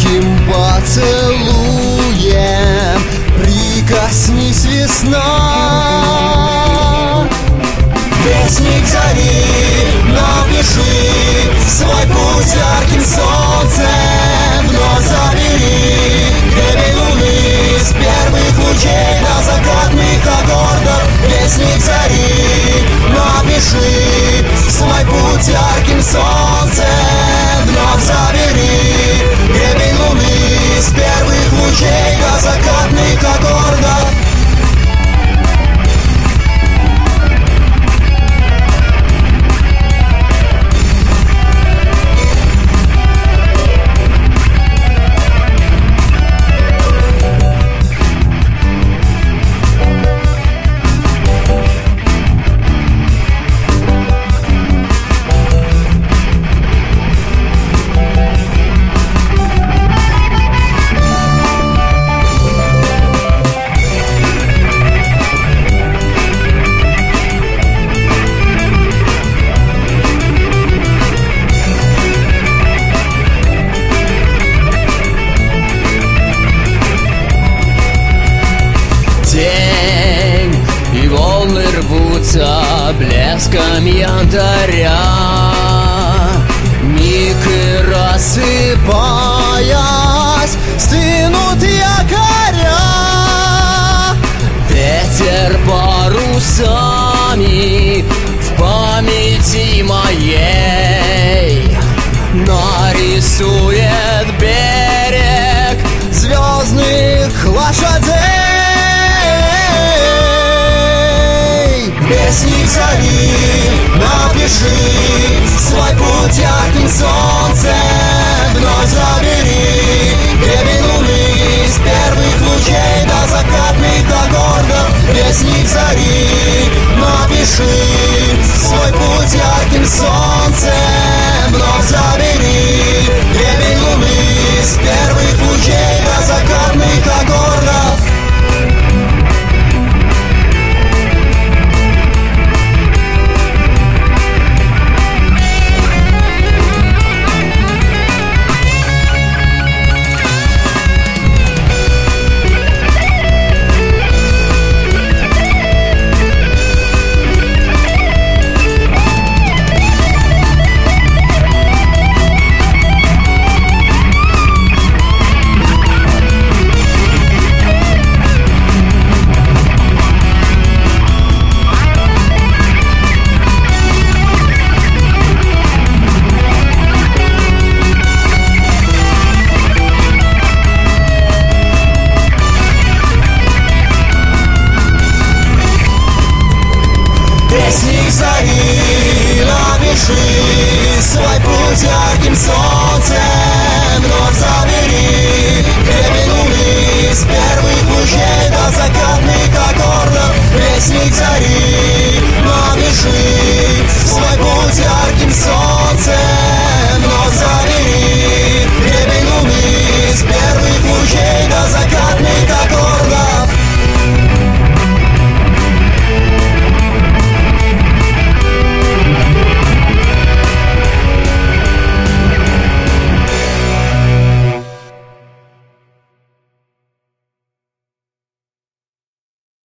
жарким поцелуем прикоснись, весна. Вестник зари, напиши свой путь ярким солнцем, вновь забери гребень луны с первых лучей до закатных аккордов. Вестник зари, напиши свой путь ярким солнцем, вновь забери гребень луны с первых лучей до закатных аккордов. Блеском янтаря миг и рассыпаясь стынут якоря. Ветер парусами в памяти моей нарисует берег звездных лошадей. Вестник зари, напиши свой путь ярким солнцем, вновь забери гребень луны с первых лучей до закатных аккордов. Вестник зари, напиши свой путь ярким солнцем, вновь забери гребень луны с первых лучей до закатных аккордов. Вестник зари, напиши свой путь ярким солнцем, вновь